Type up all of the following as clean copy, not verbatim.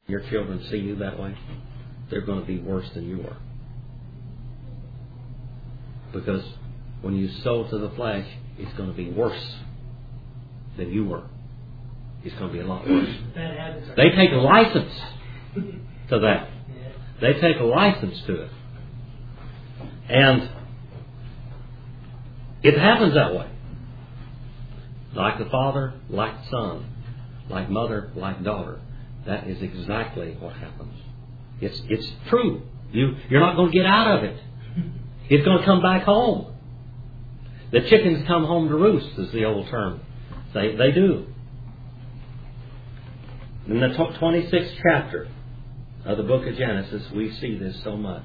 your children see you that way, they're going to be worse than you are. Because when you sow to the flesh, it's going to be worse than you were. It's going to be a lot worse. They take a license to that. They take a license to it. And it happens that way. Like the father, like son, like mother, like daughter. That is exactly what happens. It's true. You're not going to get out of it. It's going to come back home. The chickens come home to roost, is the old term. They do. In the 26th chapter of the book of Genesis, we see this so much.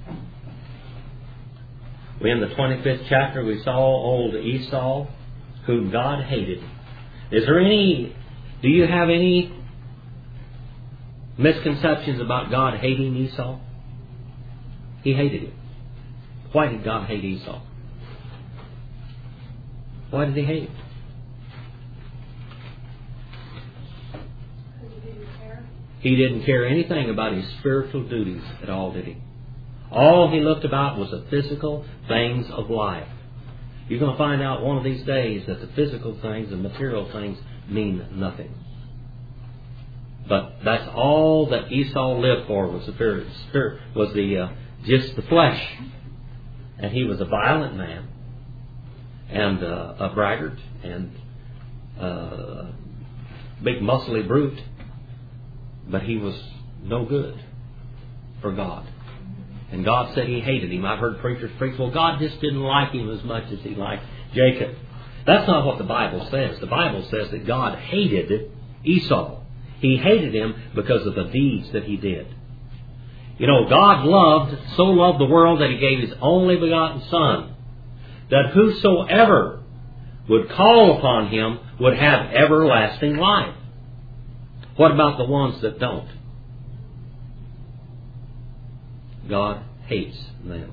In the 25th chapter, we saw old Esau, whom God hated. Do you have any misconceptions about God hating Esau? He hated him. Why did God hate Esau? Why did He hate him? He didn't care anything about his spiritual duties at all, did he? All he looked about was the physical things of life. You're going to find out one of these days that the physical things, the material things, mean nothing. But that's all that Esau lived for was just the flesh. And he was a violent man, and a braggart, and a big muscly brute. But he was no good for God. And God said He hated him. I've heard preachers preach, well, God just didn't like him as much as He liked Jacob. That's not what the Bible says. The Bible says that God hated Esau. He hated him because of the deeds that he did. You know, God so loved the world that He gave His only begotten Son, that whosoever would call upon Him would have everlasting life. What about the ones that don't? God hates them.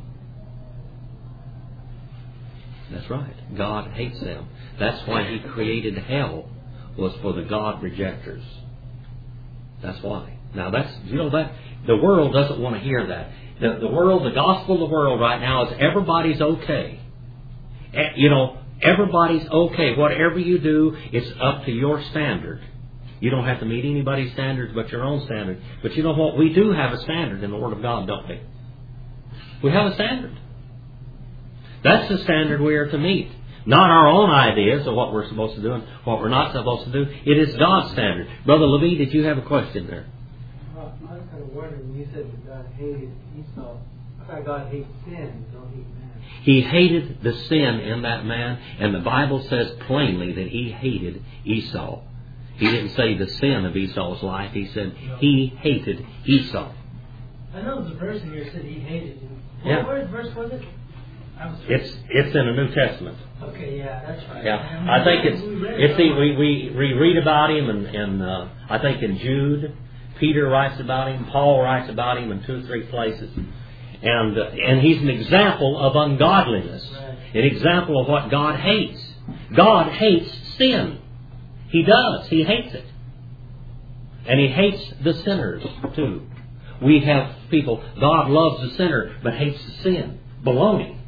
That's right. God hates them. That's why He created hell, was for the God rejectors. That's why. Now that the world doesn't want to hear that. The world, the gospel of the world right now is everybody's okay. Everybody's okay. Whatever you do, it's up to your standard. You don't have to meet anybody's standards but your own standard. But you know what? We do have a standard in the Word of God, don't we? We have a standard. That's the standard we are to meet. Not our own ideas of what we're supposed to do and what we're not supposed to do. It is God's standard. Brother Levine, did you have a question there? I was kind of wondering, you said that God hated Esau. I thought God hates sin, don't hate man. He hated the sin in that man, and the Bible says plainly that He hated Esau. He didn't say the sin of Esau's life. He said He hated Esau. I know there's a verse in here that said He hated him. What verse was it? It's in the New Testament. Okay, yeah, that's right. Yeah, I think we read about him, and I think in Jude, Peter writes about him, Paul writes about him in 2 or 3 places, and he's an example of ungodliness, an example of what God hates. God hates sin. He does. He hates it. And He hates the sinners, too. We have people, God loves the sinner, but hates the sin. Baloney.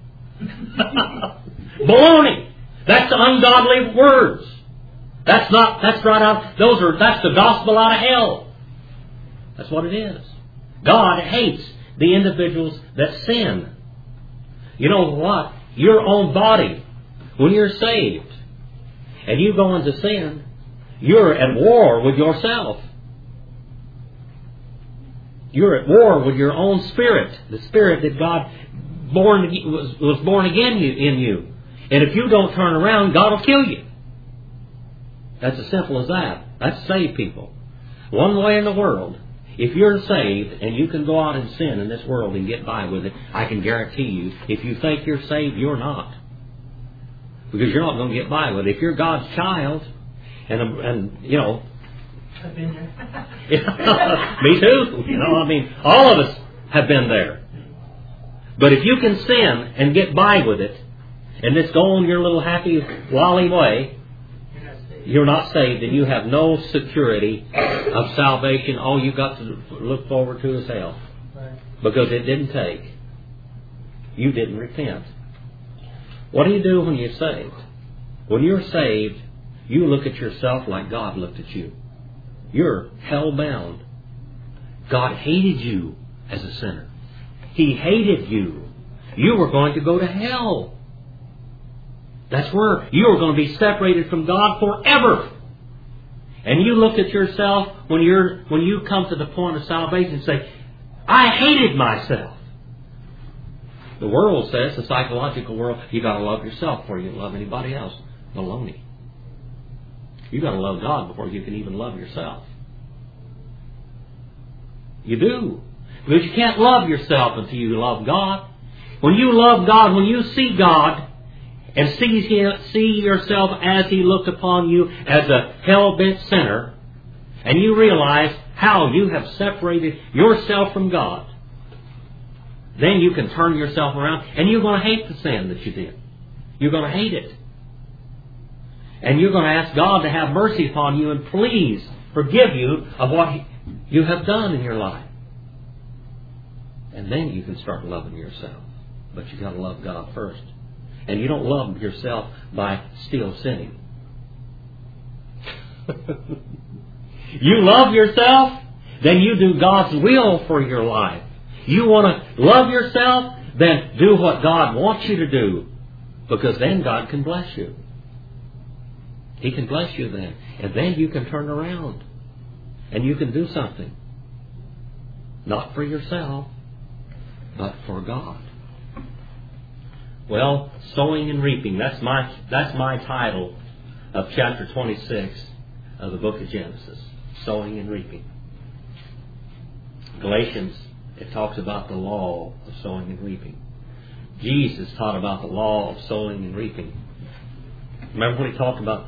Baloney! That's ungodly words. That's the gospel out of hell. That's what it is. God hates the individuals that sin. You know what? Your own body, when you're saved, and you go into sin, you're at war with yourself. You're at war with your own spirit, the spirit that God was born again in you. And if you don't turn around, God will kill you. That's as simple as that. That's saved people. One way in the world, if you're saved and you can go out and sin in this world and get by with it, I can guarantee you, if you think you're saved, you're not. Because you're not going to get by with it. If you're God's child, and you know, I've been there. Me too. All of us have been there. But if you can sin and get by with it, and just go on your little happy lolly way, you're not saved and you have no security of salvation, all you've got to look forward to is hell. Right. Because it didn't take. You didn't repent. What do you do when you're saved? When you're saved, you look at yourself like God looked at you. You're hell-bound. God hated you as a sinner. He hated you. You were going to go to hell. That's where you were going to be separated from God forever. And you look at yourself when you come to the point of salvation and say, I hated myself. The world says, the psychological world, you got to love yourself before you can love anybody else. Baloney. You got to love God before you can even love yourself. You do. Because you can't love yourself until you love God. When you love God, when you see God and see yourself as He looked upon you as a hell-bent sinner, and you realize how you have separated yourself from God, then you can turn yourself around and you're going to hate the sin that you did. You're going to hate it. And you're going to ask God to have mercy upon you and please forgive you of what you have done in your life. And then you can start loving yourself. But you've got to love God first. And you don't love yourself by still sinning. You love yourself, then you do God's will for your life. You want to love yourself, then do what God wants you to do. Because then God can bless you. He can bless you then. And then you can turn around. And you can do something. Not for yourself, but for God. Well, sowing and reaping. That's my title of chapter 26 of the book of Genesis. Sowing and reaping. Galatians, it talks about the law of sowing and reaping. Jesus taught about the law of sowing and reaping. Remember when He talked about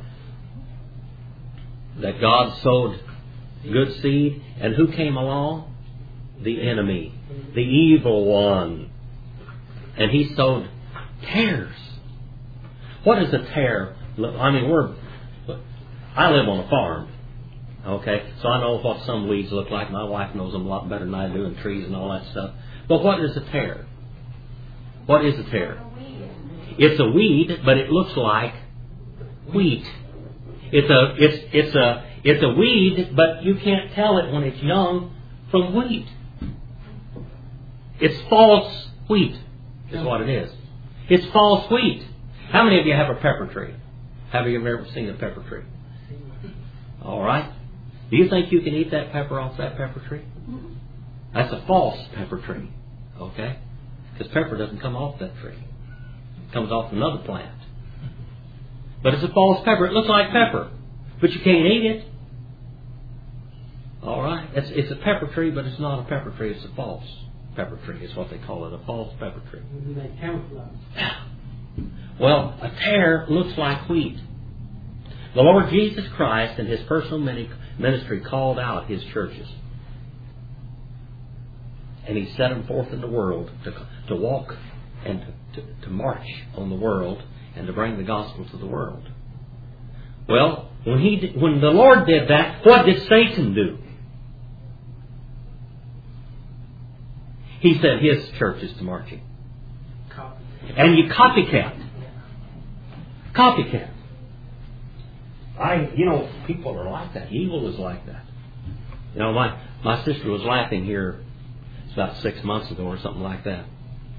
that God sowed good seed, and who came along? The enemy, the evil one. And he sowed tares. What is a tare? I mean, I live on a farm. Okay, so I know what some weeds look like. My wife knows them a lot better than I do, and trees and all that stuff. But what is a tare? What is a tare? It's a weed, but it looks like wheat. It's a weed, but you can't tell it when it's young from wheat. It's false wheat, is what it is. It's false wheat. How many of you have a pepper tree? Have you ever seen a pepper tree? All right. Do you think you can eat that pepper off that pepper tree? That's a false pepper tree. Okay? Because pepper doesn't come off that tree. It comes off another plant. But it's a false pepper. It looks like pepper. But you can't eat it. All right? It's a pepper tree, but it's not a pepper tree. It's a false pepper tree is what they call it. A false pepper tree. Like camouflage. Well, a tare looks like wheat. The Lord Jesus Christ in His personal ministry called out His churches. And He set them forth in the world to walk and to march on the world and to bring the gospel to the world. Well, when the Lord did that, what did Satan do? He set his churches to marching. And you copycat. Copycat. People are like that. Evil is like that. My sister was laughing here. It's about 6 months ago or something like that.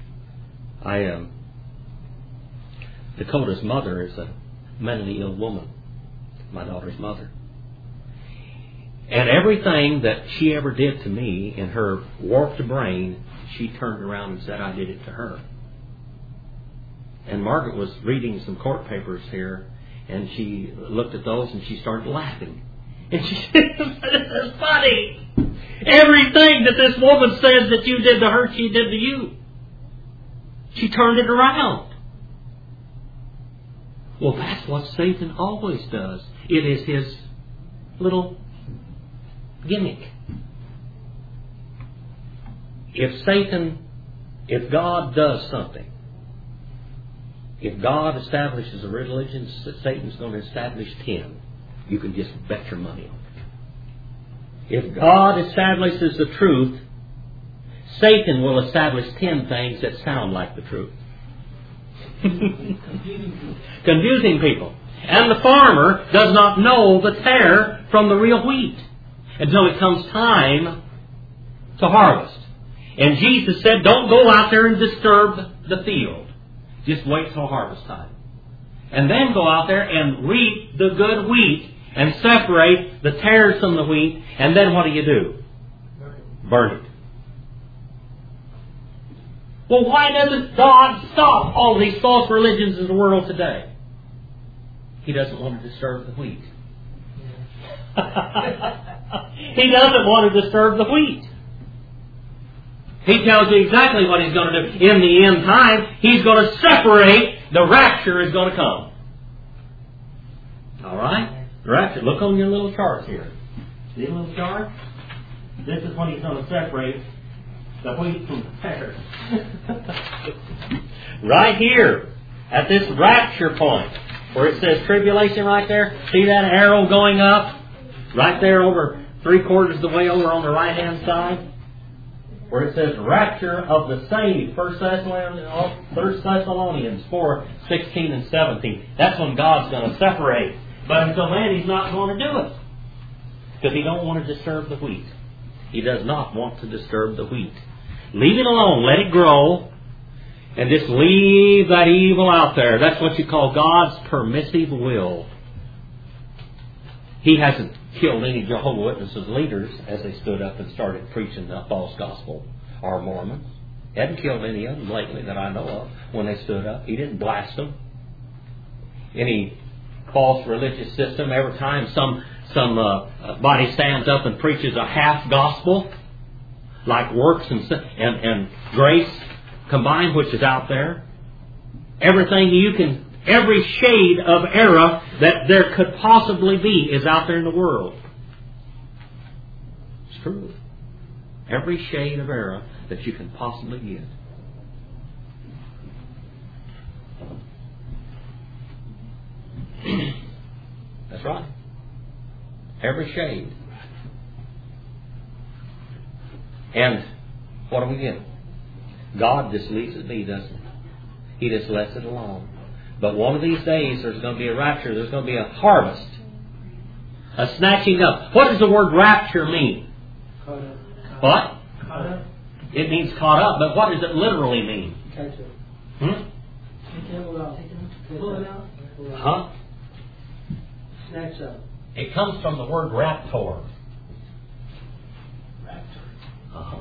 Dakota's mother is a mentally ill woman. My daughter's mother. And everything that she ever did to me in her warped brain, she turned around and said I did it to her. And Margaret was reading some court papers here, and she looked at those and she started laughing. And she said, "This is funny. Everything that this woman says that you did to her, she did to you." She turned it around. Well, that's what Satan always does. It is his little gimmick. If God does something, if God establishes a religion, Satan's going to establish 10 You can just bet your money on it. If God establishes the truth, Satan will establish 10 things that sound like the truth. Confusing people. And the farmer does not know the tare from the real wheat until it comes time to harvest. And Jesus said, don't go out there and disturb the field. Just wait till harvest time. And then go out there and reap the good wheat and separate the tares from the wheat. And then what do? Burn it. Well, why doesn't God stop all these false religions in the world today? He doesn't want to disturb the wheat. He doesn't want to disturb the wheat. He tells you exactly what He's going to do. In the end time, He's going to separate. The rapture is going to come. All right? The rapture. Look on your little chart here. See a little chart? This is when He's going to separate the wheat from the tares. Right here, at this rapture point, where it says tribulation right there. See that arrow going up? Right there over 3/4 of the way over on the right-hand side. Where it says rapture of the saved. 1 Thessalonians 4:16 and 17. That's when God's going to separate. But until then, He's not going to do it. Because He don't want to disturb the wheat. He does not want to disturb the wheat. Leave it alone. Let it grow. And just leave that evil out there. That's what you call God's permissive will. He hasn't killed any Jehovah's Witnesses leaders as they stood up and started preaching the false gospel, or Mormons. He hadn't killed any of them lately that I know of when they stood up. He didn't blast them. Any false religious system, every time somebody stands up and preaches a half gospel, like works and grace combined, which is out there, every shade of error that there could possibly be is out there in the world. It's true. Every shade of error that you can possibly get. That's right. Every shade. And what do we get? God just leaves it be, doesn't He? He just lets it alone. But one of these days there's going to be a rapture. There's going to be a harvest. A snatching up. What does the word rapture mean? Caught up. What? Caught up. It means caught up, but what does it literally mean? Catch it. Hmm? Pull it out. Huh? Snatch up. It comes from the word raptor. Uh-huh.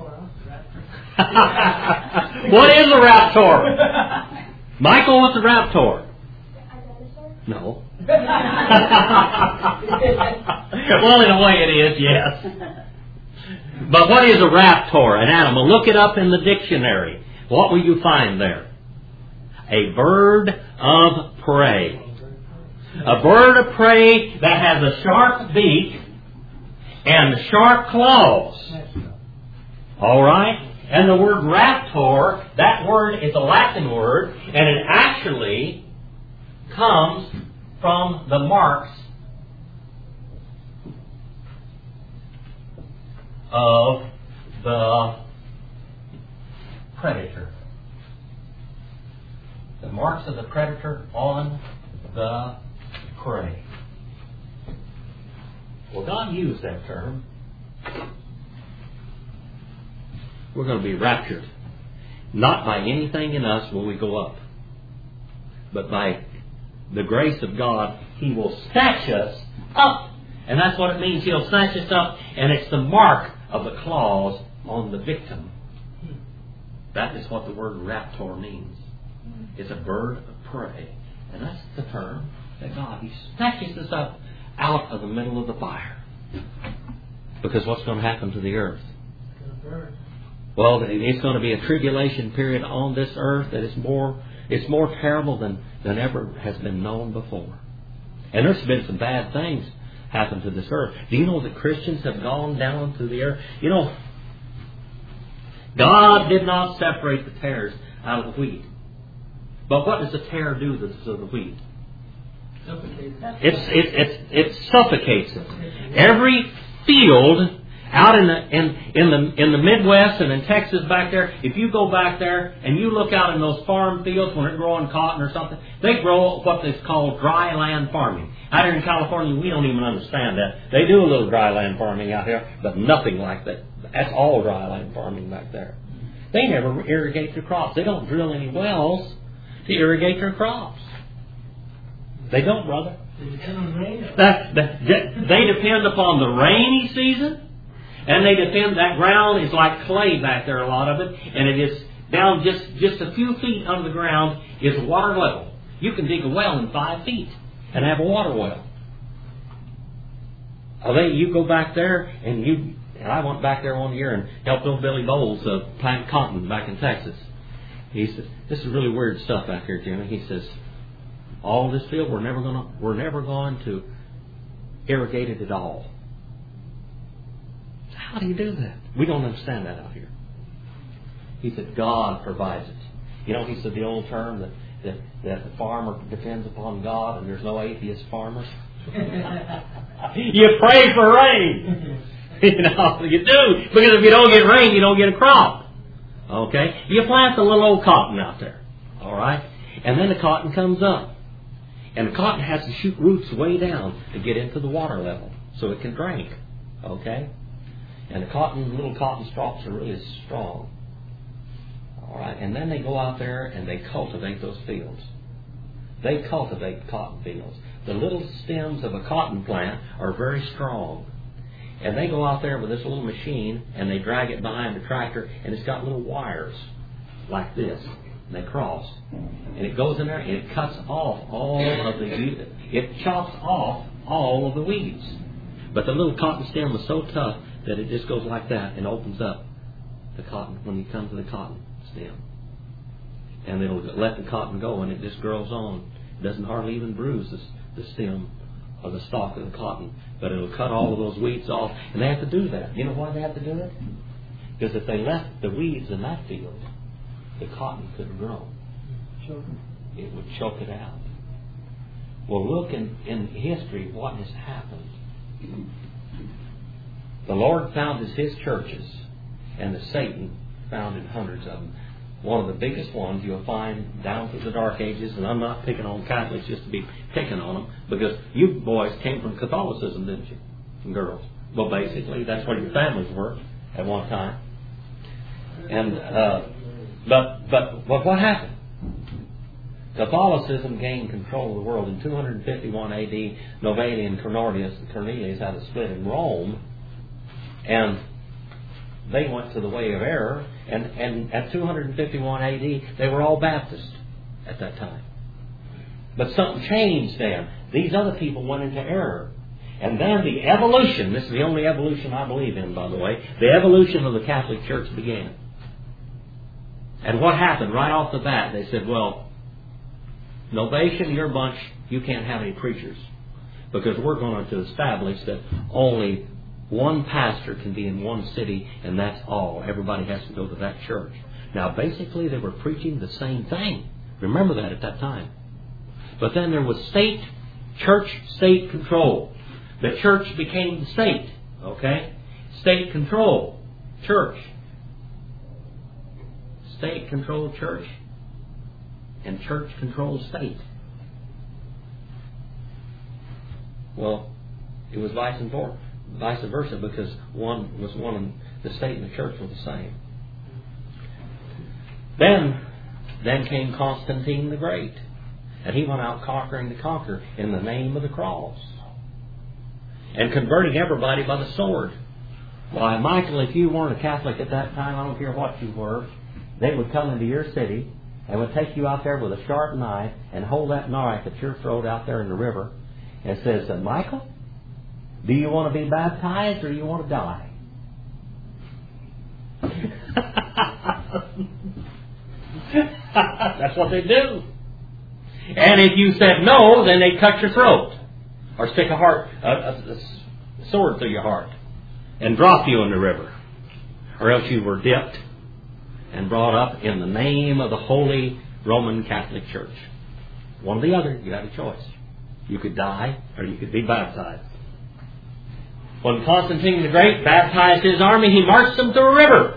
What is a raptor? Michael, what's a raptor? No. Well, in a way it is, yes. But what is a raptor, an animal? Look it up in the dictionary. What will you find there? A bird of prey. A bird of prey that has a sharp beak and sharp claws. All right? And the word raptor, that word is a Latin word, and it actually comes from the marks of the predator. The marks of the predator on the prey. Well, God used that term. We're going to be raptured. Not by anything in us will we go up. But by the grace of God, He will snatch us up. And that's what it means. He'll snatch us up. And it's the mark of the claws on the victim. That is what the word raptor means. It's a bird of prey. And that's the term that God, He snatches us up out of the middle of the fire. Because what's going to happen to the earth? It's going to burn. Well, it's going to be a tribulation period on this earth that is more terrible than ever has been known before. And there's been some bad things happen to this earth. Do you know that Christians have gone down to the earth? You know, God did not separate the tares out of the wheat. But what does the tare do to the wheat? It suffocates it. Every field out in the Midwest and in Texas back there, if you go back there and you look out in those farm fields when they're growing cotton or something, they grow what is called dry land farming. Out here in California, we don't even understand that. They do a little dry land farming out here, but nothing like that. That's all dry land farming back there. They never irrigate their crops. They don't drill any wells to irrigate their crops. They don't, brother. They depend on rain. They depend upon the rainy season. And they depend, that ground is like clay back there, a lot of it, and it is down just a few feet under the ground is water level. You can dig a well in 5 feet and have a water well. You go back there and I went back there one year and helped old Billy Bowles plant cotton back in Texas. He said, "This is really weird stuff back here, Jimmy." He says, "All this field, we're never going to irrigate it at all." How do you do that? We don't understand that out here. He said, God provides it. He said the old term that the farmer depends upon God and there's no atheist farmers. You pray for rain. You do. Because if you don't get rain, you don't get a crop. Okay? You plant the little old cotton out there. All right? And then the cotton comes up. And the cotton has to shoot roots way down to get into the water level so it can drink. Okay? And the little cotton stalks are really strong. All right, and then they go out there and they cultivate those fields. They cultivate cotton fields. The little stems of a cotton plant are very strong. And they go out there with this little machine and they drag it behind the tractor, and it's got little wires like this. And they cross. And it goes in there and it cuts off it chops off all of the weeds. But the little cotton stem was so tough that it just goes like that and opens up the cotton when you come to the cotton stem. And it'll let the cotton go and it just grows on. It doesn't hardly even bruise the stem or the stalk of the cotton. But it'll cut all of those weeds off. And they have to do that. You know why they have to do it? Because if they left the weeds in that field, the cotton couldn't grow. It would choke it out. Well, look in history what has happened. The Lord founded His churches, and the Satan founded hundreds of them. One of the biggest ones you'll find down through the Dark Ages, and I'm not picking on Catholics just to be picking on them, because you boys came from Catholicism, didn't you? And girls. Well, basically, that's what your families were at one time. And but what happened? Catholicism gained control of the world in 251 A.D. Novalia and Cornelius had a split in Rome. And they went to the way of error. And at 251 A.D., they were all Baptist at that time. But something changed then. These other people went into error. And then the evolution, this is the only evolution I believe in, by the way, the evolution of the Catholic Church began. And what happened right off the bat? They said, well, Novatian, your bunch, you can't have any preachers. Because we're going to establish that only one pastor can be in one city, and that's all. Everybody has to go to that church. Now, basically, they were preaching the same thing. Remember that at that time. But then there was church-state control. The church became the state. Okay? State control. Church. State controlled church. And church controlled state. Well, it was vice versa, because one was one and the state and the church were the same. Then came Constantine the Great. And he went out conquering the conquer in the name of the cross. And converting everybody by the sword. Why, Michael, if you weren't a Catholic at that time, I don't care what you were, they would come into your city and would take you out there with a sharp knife and hold that knife at your throat out there in the river and says, Michael, do you want to be baptized or do you want to die? That's what they do. And if you said no, then they'd cut your throat or stick a sword through your heart and drop you in the river. Or else you were dipped and brought up in the name of the Holy Roman Catholic Church. One or the other, you had a choice. You could die or you could be baptized. When Constantine the Great baptized his army, he marched them through a river.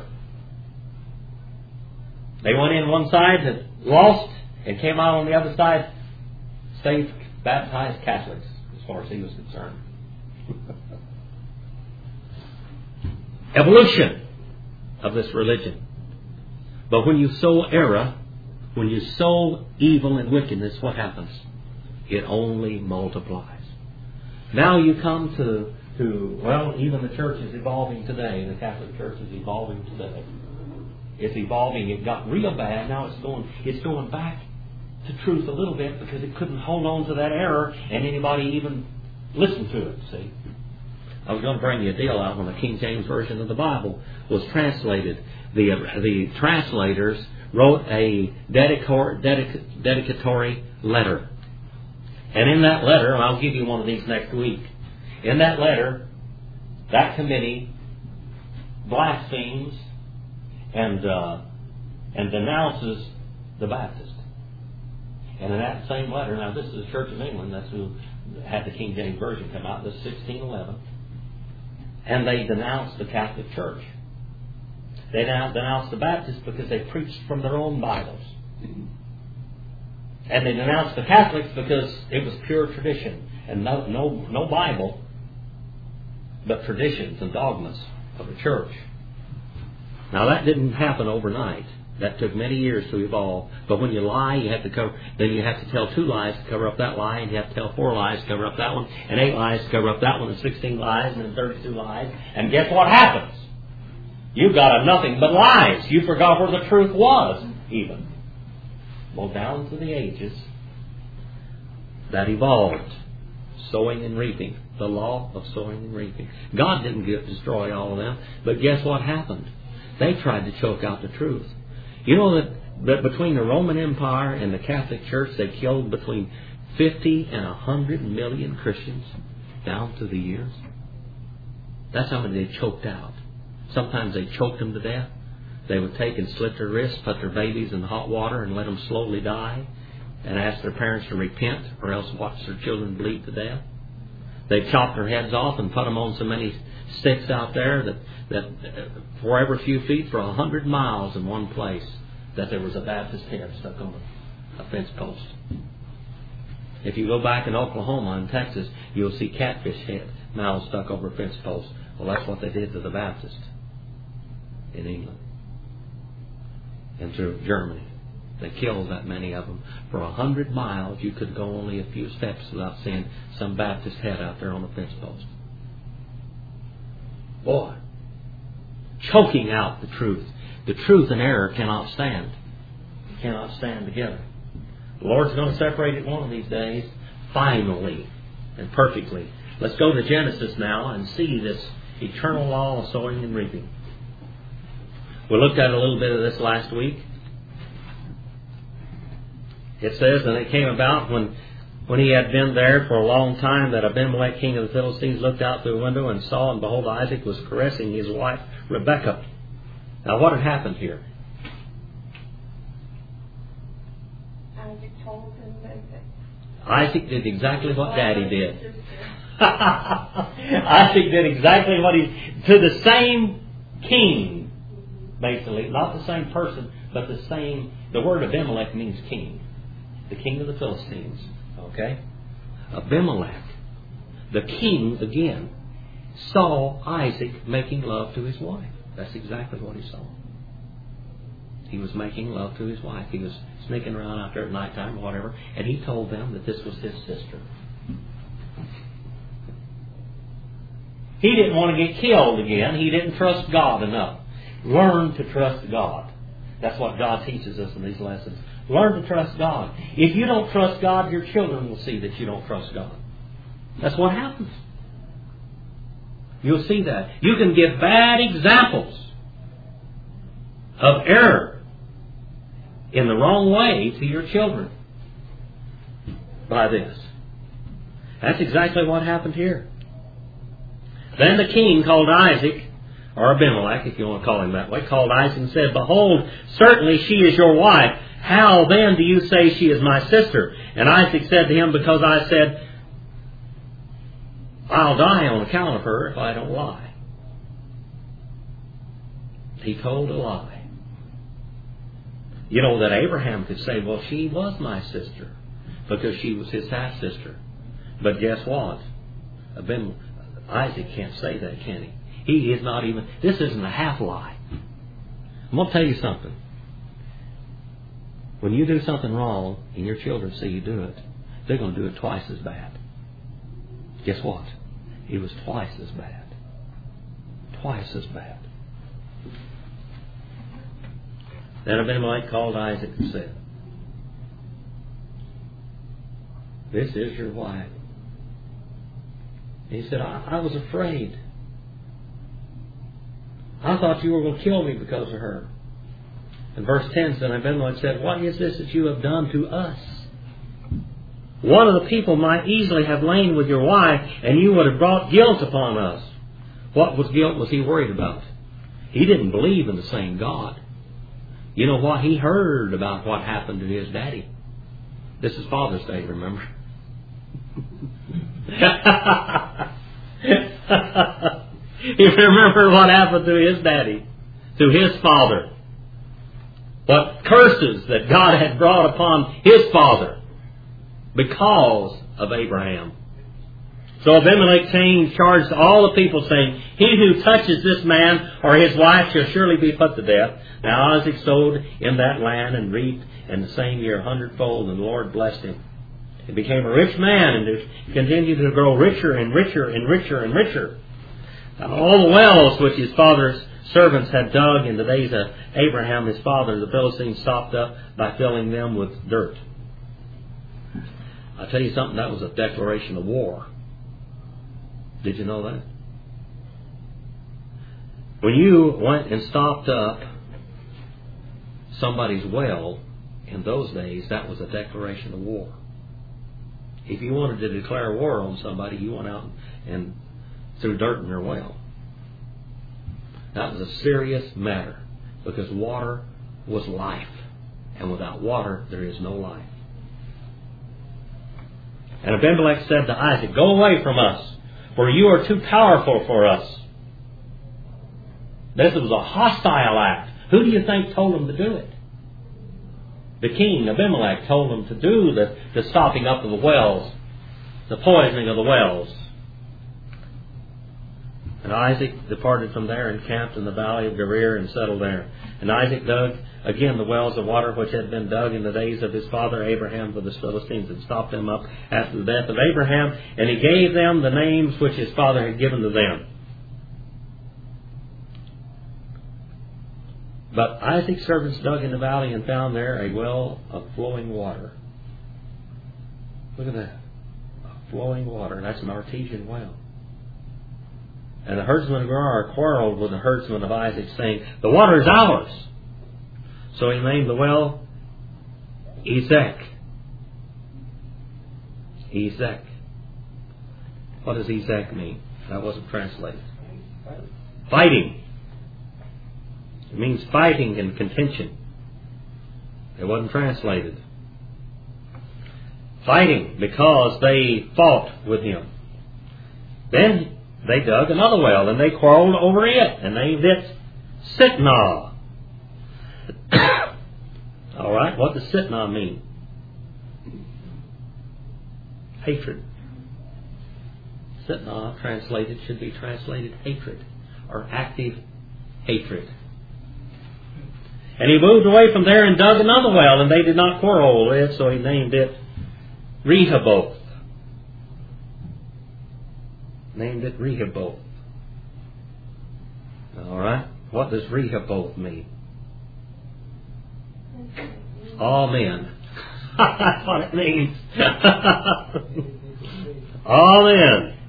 They went in one side that lost and came out on the other side saved, baptized Catholics, as far as he was concerned. Evolution of this religion. But when you sow error, when you sow evil and wickedness, what happens? It only multiplies. Now you come to well, even the church is evolving today. The Catholic Church is evolving today. It's evolving. It got real bad. Now it's going back to truth a little bit because it couldn't hold on to that error and anybody even listen to it. See, I was going to bring you a deal out when the King James Version of the Bible was translated. The translators wrote a dedicatory letter. And in that letter, and I'll give you one of these next week, in that letter, that committee blasphemes and denounces the Baptist. And in that same letter, now this is the Church of England, that's who had the King James Version come out, this is 1611, and they denounced the Catholic Church. They denounced the Baptists because they preached from their own Bibles. And they denounced the Catholics because it was pure tradition and no Bible, but traditions and dogmas of the church. Now that didn't happen overnight. That took many years to evolve. But when you lie, you have to tell 2 lies to cover up that lie, and you have to tell 4 lies to cover up that one, and 8 lies to cover up that one, and 16 lies, and then 32 lies. And guess what happens? You've got nothing but lies. You forgot where the truth was, even. Well, down to the ages, that evolved. Sowing and reaping. The law of sowing and reaping. God didn't destroy all of them, but guess what happened? They tried to choke out the truth. You know that between the Roman Empire and the Catholic Church, they killed between 50 and 100 million Christians down through the years. That's how many they choked out. Sometimes they choked them to death. They would take and slit their wrists, put their babies in the hot water and let them slowly die, and ask their parents to repent or else watch their children bleed to death. They chopped their heads off and put them on so many sticks out there that for every few feet, for 100 miles in one place, that there was a Baptist head stuck on a fence post. If you go back in Oklahoma and Texas, you'll see catfish head mouths stuck over a fence post. Well, that's what they did to the Baptist in England and through Germany. They killed that many of them. For 100 miles, you could go only a few steps without seeing some Baptist head out there on a fence post. Boy, choking out the truth. The truth and error cannot stand. Cannot stand together. The Lord's going to separate it one of these days, finally and perfectly. Let's go to Genesis now and see this eternal law of sowing and reaping. We looked at a little bit of this last week. It says, and it came about when he had been there for a long time, that Abimelech, king of the Philistines, looked out through a window and saw, and behold, Isaac was caressing his wife Rebekah. Now, what had happened here? Isaac told him that Isaac did exactly what Daddy did. Isaac did exactly what to the same king, basically. Not the same person, but the same. The word Abimelech means king. The king of the Philistines. Okay? Abimelech, the king, again, saw Isaac making love to his wife. That's exactly what he saw. He was making love to his wife. He was sneaking around out there at nighttime or whatever, and he told them that this was his sister. He didn't want to get killed again. He didn't trust God enough. Learn to trust God. That's what God teaches us in these lessons. Learn to trust God. If you don't trust God, your children will see that you don't trust God. That's what happens. You'll see that. You can give bad examples of error in the wrong way to your children by this. That's exactly what happened here. Then the king called Isaac, or Abimelech, if you want to call him that way, called Isaac and said, "Behold, certainly she is your wife. How then do you say she is my sister?" And Isaac said to him, "Because I said, I'll die on account of her if I don't lie. He told a lie. You know that Abraham could say, well, she was my sister because she was his half-sister. But guess what? Isaac can't say that, can he? He is not even, this isn't a half lie. I'm going to tell you something. When you do something wrong and your children see you do it, they're going to do it twice as bad. Guess what? It was twice as bad. Twice as bad. Then Abimelech called Isaac and said, this is your wife. And he said, I was afraid. I thought you were going to kill me because of her. And verse 10 said, Abimelech said, what is this that you have done to us? One of the people might easily have lain with your wife, and you would have brought guilt upon us. What guilt was he worried about? He didn't believe in the same God. You know what? He heard about what happened to his daddy. This is Father's Day, remember? He remembered what happened to his daddy, to his father. What curses that God had brought upon his father because of Abraham. So Abimelech charged all the people, saying, he who touches this man or his wife shall surely be put to death. Now Isaac sowed in that land and reaped in the same year 100-fold, and the Lord blessed him. He became a rich man and continued to grow richer and richer and richer and richer. Now, all the wells which his father's servants had dug in the days of Abraham his father, the Philistines stopped up by filling them with dirt. I'll tell you something, that was a declaration of war. Did you know that? When you went and stopped up somebody's well in those days, that was a declaration of war. If you wanted to declare war on somebody, you went out and threw dirt in their well. That was a serious matter because water was life. And without water, there is no life. And Abimelech said to Isaac, go away from us, for you are too powerful for us. This was a hostile act. Who do you think told him to do it? The king, Abimelech, told him to do the stopping up of the wells, the poisoning of the wells. And Isaac departed from there and camped in the valley of Gerar and settled there. And Isaac dug again the wells of water which had been dug in the days of his father Abraham for the Philistines, and stopped them up after the death of Abraham. And he gave them the names which his father had given to them. But Isaac's servants dug in the valley and found there a well of flowing water. Look at that. Flowing water. That's an artesian well. And the herdsmen of Gerar quarreled with the herdsmen of Isaac, saying, the water is ours. So he named the well Ezek. Ezek. What does Ezek mean? That wasn't translated. Fighting. It means fighting and contention. It wasn't translated. Fighting, because they fought with him. Then they dug another well, and they quarreled over it, and named it Sitnah. All right, what does Sitnah mean? Hatred. Sitnah translated should be translated hatred, or active hatred. And he moved away from there and dug another well, and they did not quarrel with it, so he named it Rehoboth. Named it Rehoboth. All right. What does Rehoboth mean? Amen. That's what it means. Amen.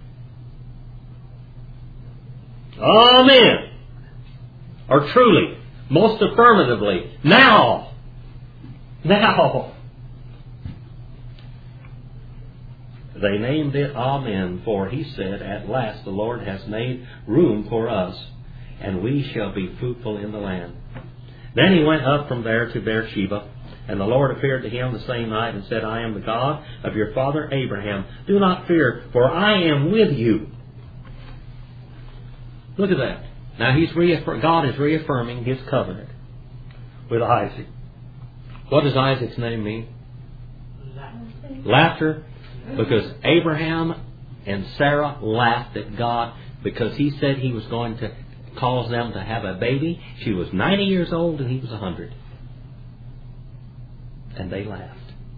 Amen. Or truly, most affirmatively, now. Now. They named it Amen, for he said, at last the Lord has made room for us, and we shall be fruitful in the land. Then he went up from there to Beersheba, And the Lord appeared to him the same night and said, I am the God of your father Abraham. Do not fear, for I am with you. Look at that. Now God is reaffirming His covenant with Isaac. What does Isaac's name mean? Laughter. Because Abraham and Sarah laughed at God because He said He was going to cause them to have a baby. She was 90 years old and he was 100. And they laughed.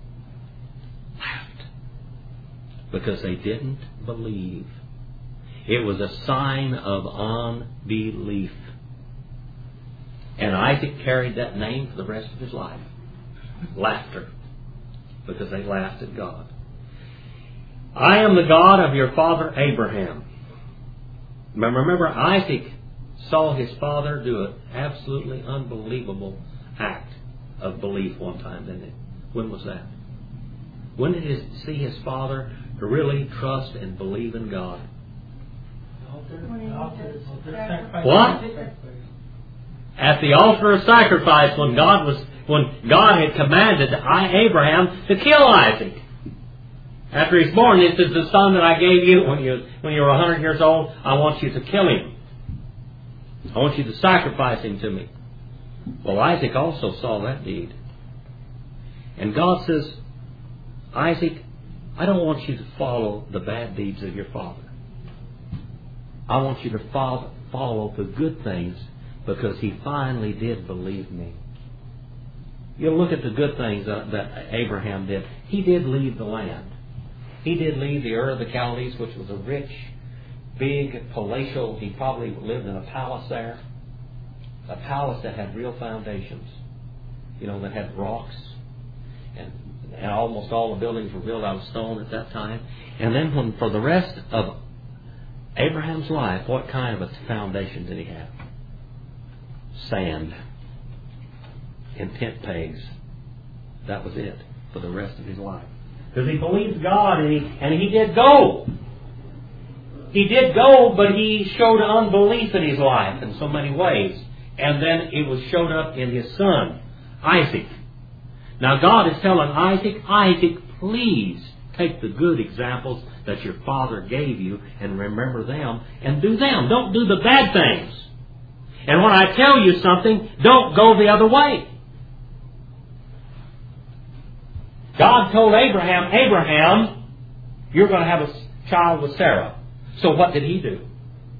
Because they didn't believe. It was a sign of unbelief. And Isaac carried that name for the rest of his life. Laughter. Because they laughed at God. I am the God of your father Abraham. Remember, Isaac saw his father do an absolutely unbelievable act of belief one time, didn't he? When was that? When did he see his father really trust and believe in God? What? At the altar of sacrifice, when God had commanded Abraham to kill Isaac. After he's born, this is the son that I gave you when you were 100 years old. I want you to kill him. I want you to sacrifice him to me. Well, Isaac also saw that deed. And God says, Isaac, I don't want you to follow the bad deeds of your father. I want you to follow the good things because he finally did believe me. You look at the good things that Abraham did. He did leave the land. He did leave the Ur of the Chaldees, which was a rich, big, palatial, he probably lived in a palace there. A palace that had real foundations. That had rocks. And almost all the buildings were built out of stone at that time. And then for the rest of Abraham's life, what kind of a foundation did he have? Sand. And tent pegs. That was it for the rest of his life. Because he believed God and he did go. He did go, but he showed unbelief in his life in so many ways. And then it was showed up in his son, Isaac. Now God is telling Isaac, please take the good examples that your father gave you and remember them and do them. Don't do the bad things. And when I tell you something, don't go the other way. God told Abraham, you're going to have a child with Sarah. So what did he do?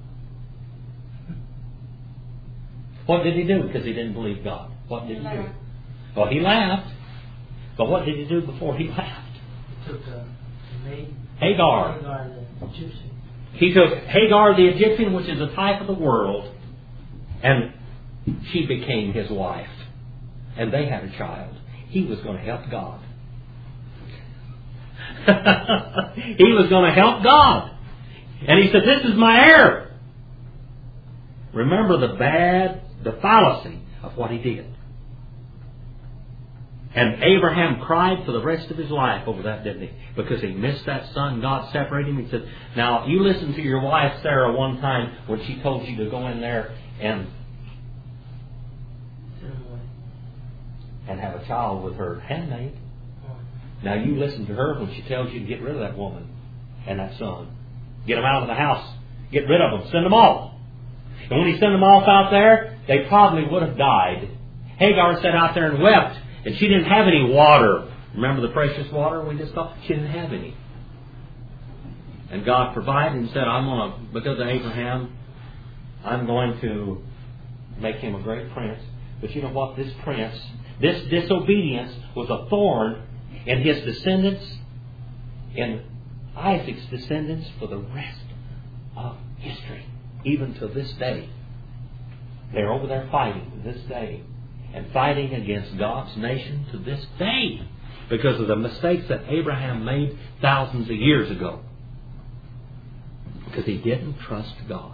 What did he do? Because he didn't believe God. What did he do? Well, he laughed. But what did he do before he laughed? He took Hagar. the Egyptian. He took Hagar the Egyptian, which is a type of the world, and she became his wife. And they had a child. He was going to help God. He was going to help God. And he said, this is my heir. Remember the fallacy of what he did. And Abraham cried for the rest of his life over that, didn't he? Because he missed that son. God separated him. He said, now you listen to your wife Sarah one time when she told you to go in there and have a child with her handmaid. Now you listen to her when she tells you to get rid of that woman and that son. Get them out of the house. Get rid of them. Send them off. And when he sent them off out there, they probably would have died. Hagar sat out there and wept. And she didn't have any water. Remember the precious water we just talked? She didn't have any. And God provided and said, because of Abraham, I'm going to make him a great prince. But you know what? This prince, this disobedience was a thorn in his descendants, in Isaac's descendants for the rest of history. Even to this day. They're over there fighting to this day. And fighting against God's nation to this day. Because of the mistakes that Abraham made thousands of years ago. Because he didn't trust God.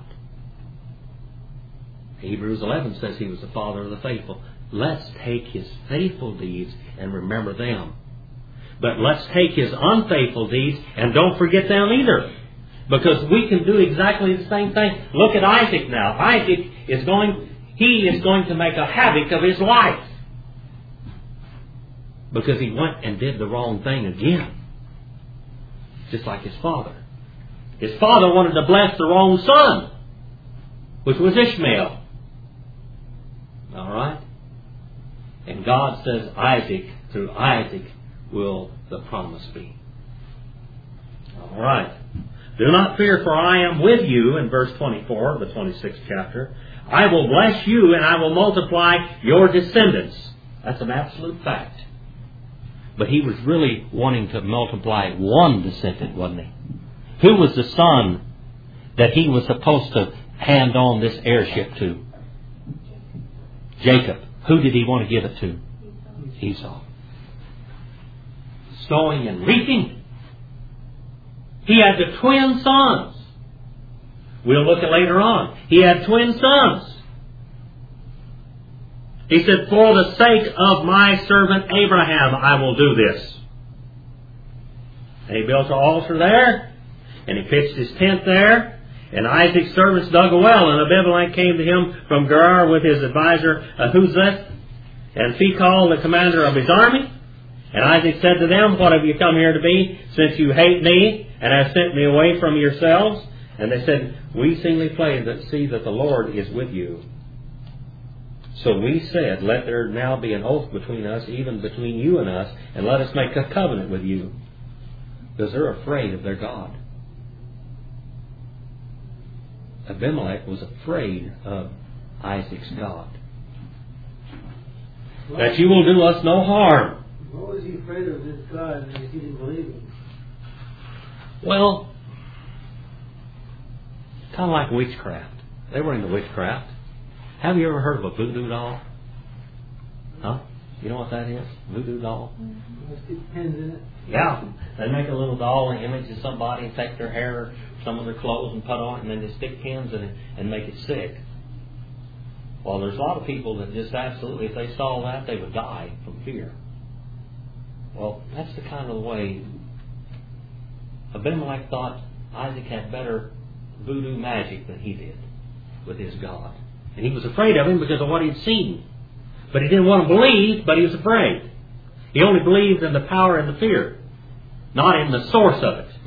Hebrews 11 says he was the father of the faithful. Let's take his faithful deeds and remember them. But let's take his unfaithful deeds and don't forget them either. Because we can do exactly the same thing. Look at Isaac now. Isaac is going to make a havoc of his life. because he went and did the wrong thing again. Just like his father. His father wanted to bless the wrong son, which was Ishmael. All right? And God says, Isaac, through Isaac will the promise be. All right. Do not fear, for I am with you, in verse 24 of the 26th chapter. I will bless you, and I will multiply your descendants. That's an absolute fact. But he was really wanting to multiply one descendant, wasn't he? Who was the son that he was supposed to hand on this heirship to? Jacob. Who did he want to give it to? Esau. Sowing and reaping. He had the twin sons. We'll look at later on. He had twin sons. He said, for the sake of my servant Abraham, I will do this. And he built an altar there, and he pitched his tent there, and Isaac's servants dug a well, and Abimelech came to him from Gerar with his advisor Ahuzeth, and Phicol, the commander of his army. And Isaac said to them, what have you come here to be, since you hate me, and have sent me away from yourselves? And they said, we singly see that the Lord is with you. So we said, let there now be an oath between us, even between you and us, and let us make a covenant with you. Because they're afraid of their God. Abimelech was afraid of Isaac's God. That you will do us no harm. What was he afraid of this God if he didn't believe him? Well, kind of like witchcraft. They were into witchcraft. Have you ever heard of a voodoo doll? Huh? You know what that is? Voodoo doll? Stick pins in it. Yeah. They make a little doll, an image of somebody, and take their hair or some of their clothes and put on it, and then they stick pins in it and make it sick. Well, there's a lot of people that just absolutely, if they saw that, they would die from fear. Well, that's the kind of way Abimelech thought Isaac had better voodoo magic than he did with his God. And he was afraid of him because of what he'd seen. But he didn't want to believe, but he was afraid. He only believed in the power and the fear, not in the source of it.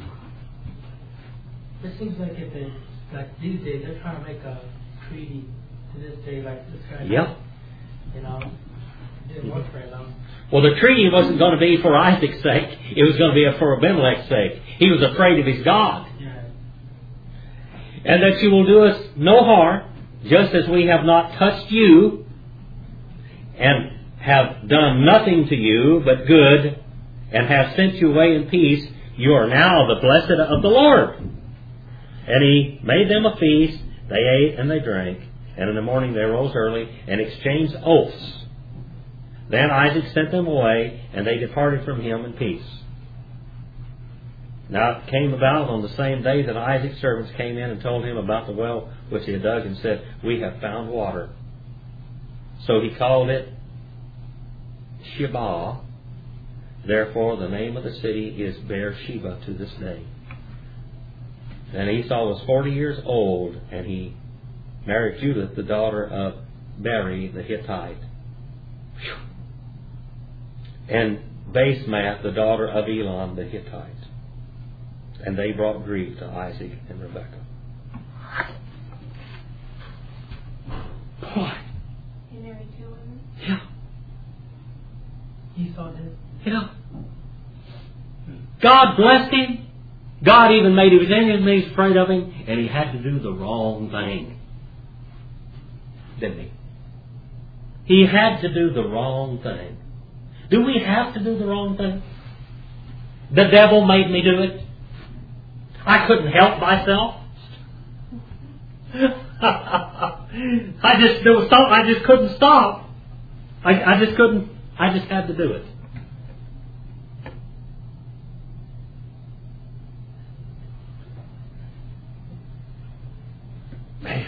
It seems like like these days, they're trying to make a treaty to this day like this guy. Yep. You know, it didn't work very long. Well, the treaty wasn't going to be for Isaac's sake. It was going to be for Abimelech's sake. He was afraid of his God. Yeah. And that you will do us no harm, just as we have not touched you and have done nothing to you but good, and have sent you away in peace. You are now the blessed of the Lord. And he made them a feast. They ate and they drank. And in the morning they rose early and exchanged oaths. Then Isaac sent them away, and they departed from him in peace. Now it came about on the same day that Isaac's servants came in and told him about the well which he had dug, and said, we have found water. So he called it Sheba. Therefore the name of the city is Beersheba to this day. And Esau was 40 years old, and he married Judith, the daughter of Beri the Hittite, and Basemath, the daughter of Elon the Hittite. And they brought grief to Isaac and Rebekah. Boy. He married two women? Yeah. Esau did. Yeah. God blessed him. God even made his enemies afraid of him, and he had to do the wrong thing. Didn't he? He had to do the wrong thing. Do we have to do the wrong thing? The devil made me do it. I couldn't help myself. I just couldn't stop. I just couldn't. I just had to do it. Man.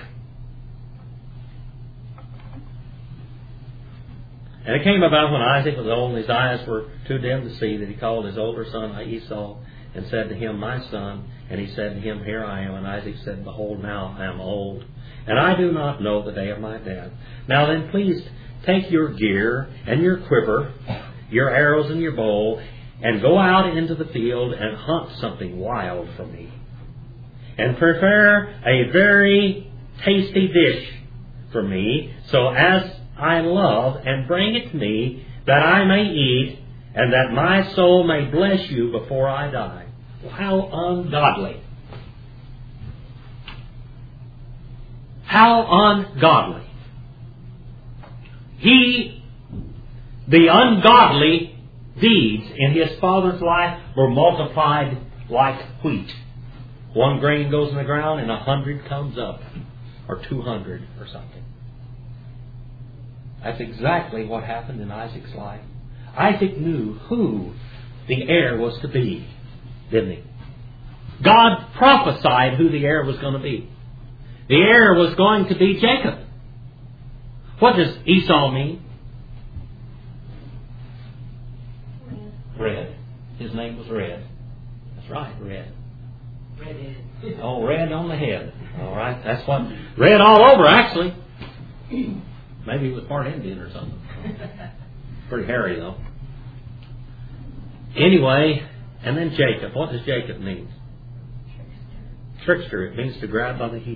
And it came about when Isaac was old and his eyes were too dim to see, that he called his older son Esau and said to him, my son. And he said to him, here I am. And Isaac said, behold, now I am old, and I do not know the day of my death. Now then, please take your gear and your quiver your arrows and your bow, and go out into the field and hunt something wild for me. And prepare a very tasty dish for me, so as I love, and bring it to me, that I may eat, and that my soul may bless you before I die. How ungodly. How ungodly. The ungodly deeds in his father's life were multiplied like wheat. One grain goes in the ground and 100 comes up, or 200 or something. That's exactly what happened in Isaac's life. Isaac knew who the heir was to be, didn't he? God prophesied who the heir was going to be. The heir was going to be Jacob. What does Esau mean? Red. His name was Red. That's right, Red. Redhead. Oh, red on the head. All right, that's what. Red all over, actually. Maybe he was part Indian or something. Pretty hairy, though. Anyway, and then Jacob. What does Jacob mean? Trickster. It means to grab by the heel.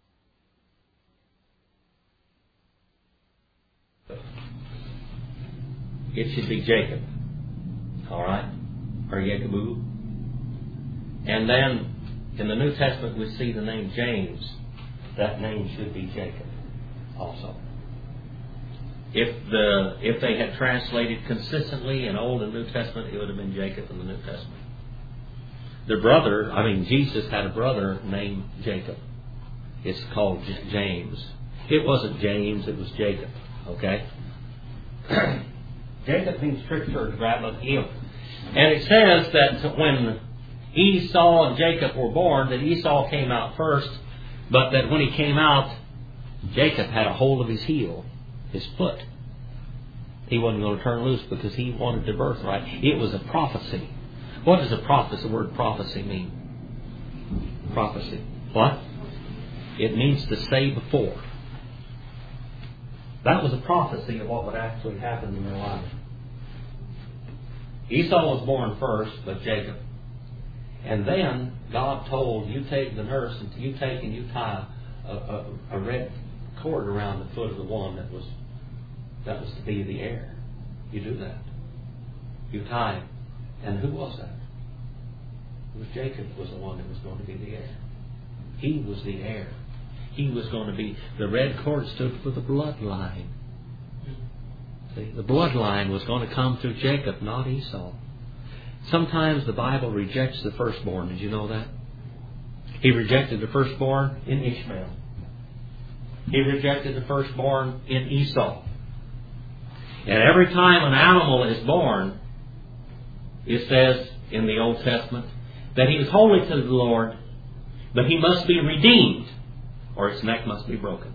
It should be Jacob. All right? Or Jacobu. And then in the New Testament we see the name James. That name should be Jacob also. If they had translated consistently in Old and New Testament, it would have been Jacob in the New Testament. Jesus had a brother named Jacob. It's called James. It wasn't James, it was Jacob. Okay? Jacob means trickster, to grab on the heel. And it says that when Esau and Jacob were born, that Esau came out first, but that when he came out, Jacob had a hold of his heel, his foot. He wasn't going to turn loose because he wanted the birthright. It was a prophecy. What does the word prophecy mean? Prophecy. What? It means to say before. That was a prophecy of what would actually happen in their life. Esau was born first, but Jacob. And then God told, you take the nurse and you take and you tie a red cord around the foot of the one that was to be the heir. You do that. You tie him. And who was that? It was Jacob was the one that was going to be the heir. He was the heir. He was going to be, the red cord stood for the bloodline. See, the bloodline was going to come through Jacob, not Esau. Sometimes the Bible rejects the firstborn. Did you know that? He rejected the firstborn in Ishmael. He rejected the firstborn in Esau. And every time an animal is born, it says in the Old Testament that he is holy to the Lord, but he must be redeemed, or its neck must be broken.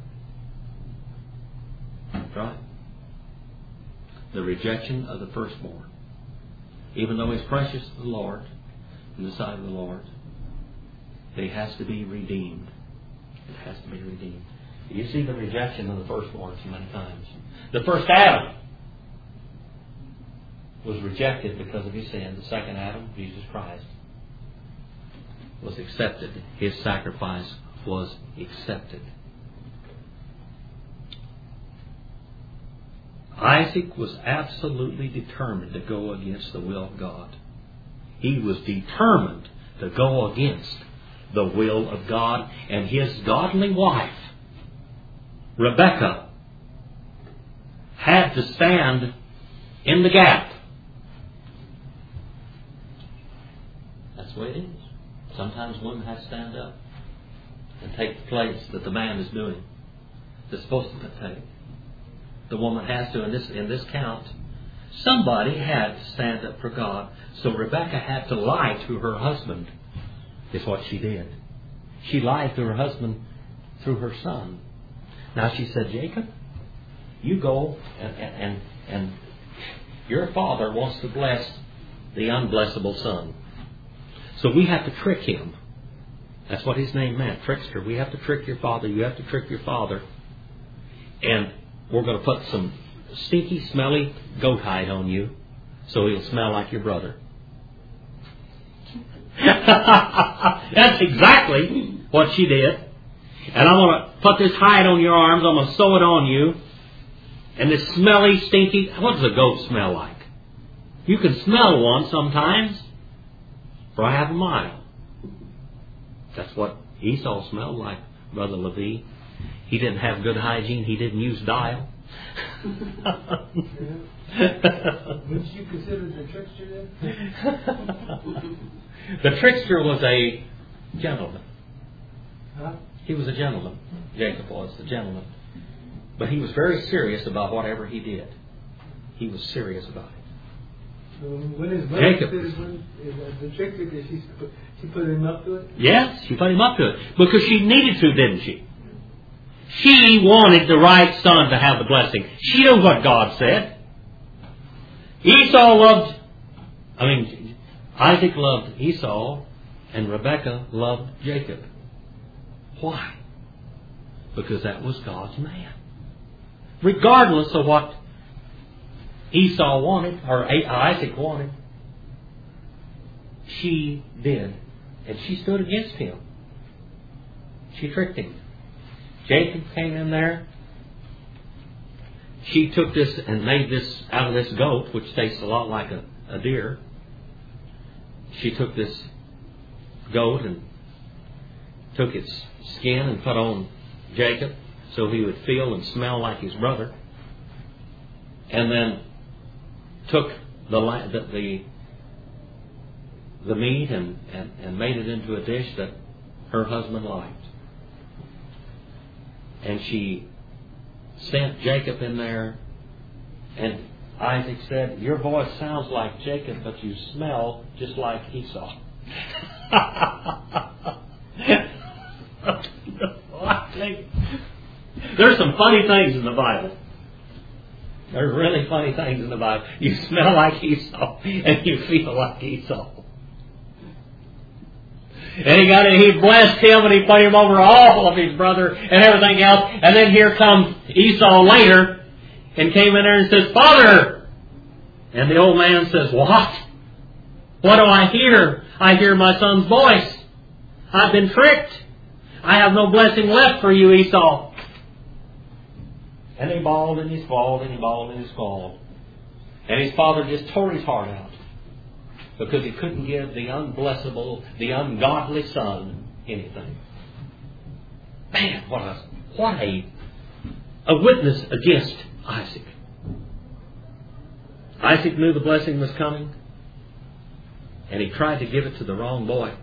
That's right. The rejection of the firstborn. Even though he's precious to the Lord, in the sight of the Lord, he has to be redeemed. It has to be redeemed. You see the rejection of the firstborn so many times. The first Adam was rejected because of his sin. The second Adam, Jesus Christ, was accepted. His sacrifice was accepted. Isaac was absolutely determined to go against the will of God. He was determined to go against the will of God, and his godly wife, Rebekah, had to stand in the gap. That's the way it is. Sometimes women have to stand up and take the place that the man is doing. They're supposed to take. The woman has to, in this count, somebody had to stand up for God. So Rebekah had to lie to her husband, is what she did. She lied to her husband through her son. Now she said, Jacob, you go and your father wants to bless the unblessable son. So we have to trick him. That's what his name meant, trickster. We have to trick your father. You have to trick your father. And we're going to put some stinky, smelly goat hide on you. so he'll smell like your brother. That's exactly what she did. And I'm going to put this hide on your arms. I'm going to sew it on you. And this smelly, stinky... What does a goat smell like? You can smell one sometimes for a half a mile. That's what Esau smelled like, Brother Levi. He didn't have good hygiene. He didn't use dial. Would you consider the trickster then? The trickster was a gentleman. Huh? He was a gentleman. Jacob was a gentleman. But he was very serious about whatever he did. He was serious about it. So when his mother Jacob. said the trickster, did she put him up to it? Yes, she put him up to it. Because she needed to, didn't she? She wanted the right son to have the blessing. She knew what God said. Isaac loved Esau, and Rebekah loved Jacob. Why? Because that was God's man. Regardless of what Esau wanted, or Isaac wanted, she did. And she stood against him. She tricked him. Jacob came in there. She took this and made this out of this goat, which tastes a lot like a deer. She took this goat and took its skin and put on Jacob so he would feel and smell like his brother. And then took the meat and made it into a dish that her husband liked. And she sent Jacob in there, and Isaac said, "Your voice sounds like Jacob, but you smell just like Esau." There's some funny things in the Bible. There's really funny things in the Bible. You smell like Esau, and you feel like Esau. And he blessed him, and he put him over all of his brother and everything else. And then here comes Esau later and came in there and says, "Father!" And the old man says, "What? What do I hear? I hear my son's voice. I've been tricked. I have no blessing left for you, Esau." And he bawled and he squalled and he bawled and he squalled. And his father just tore his heart out, because he couldn't give the unblessable, the ungodly son anything. Man, what a witness against Isaac. Isaac knew the blessing was coming, and he tried to give it to the wrong boy,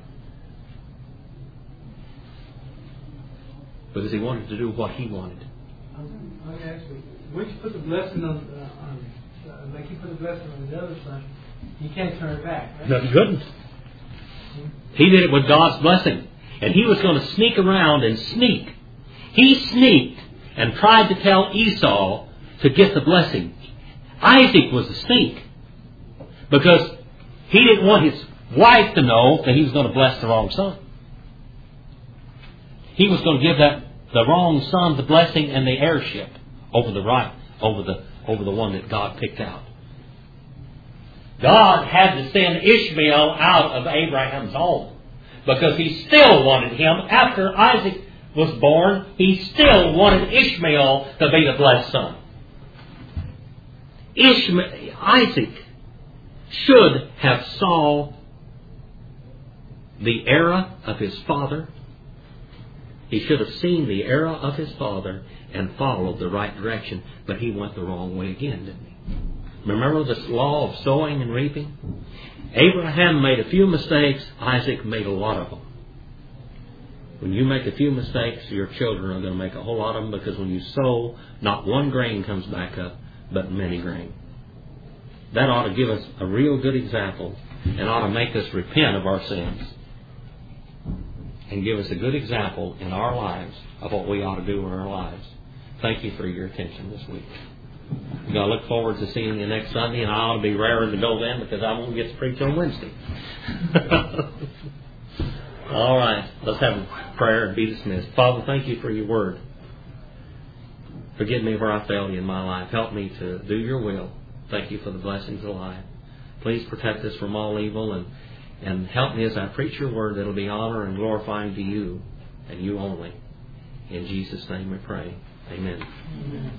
because he wanted to do what he wanted. Actually, once you put the blessing on like you put the blessing on the other son, you can't turn it back, right? No, he couldn't. He did it with God's blessing. And he was going to sneak around and sneak. He sneaked and tried to tell Esau to get the blessing. Isaac was a sneak, because he didn't want his wife to know that he was going to bless the wrong son. He was going to give the wrong son the blessing and the heirship over the one that God picked out. God had to send Ishmael out of Abraham's home, because he still wanted him. After Isaac was born, he still wanted Ishmael to be the blessed son. Isaac should have saw the error of his father. He should have seen the error of his father and followed the right direction, but he went the wrong way again, didn't he? Remember this law of sowing and reaping? Abraham made a few mistakes. Isaac made a lot of them. When you make a few mistakes, your children are going to make a whole lot of them, because when you sow, not one grain comes back up, but many grain. That ought to give us a real good example, and ought to make us repent of our sins, and give us a good example in our lives of what we ought to do in our lives. Thank you for your attention this week. I'm going to look forward to seeing you next Sunday, and I ought to be raring to go then, because I won't get to preach on Wednesday. All right, let's have a prayer and be dismissed. Father, thank you for your word. Forgive me where I failed you in my life. Help me to do your will. Thank you for the blessings of life. Please protect us from all evil and help me as I preach your word that will be honor and glorifying to you and you only. In Jesus' name we pray. Amen. Amen.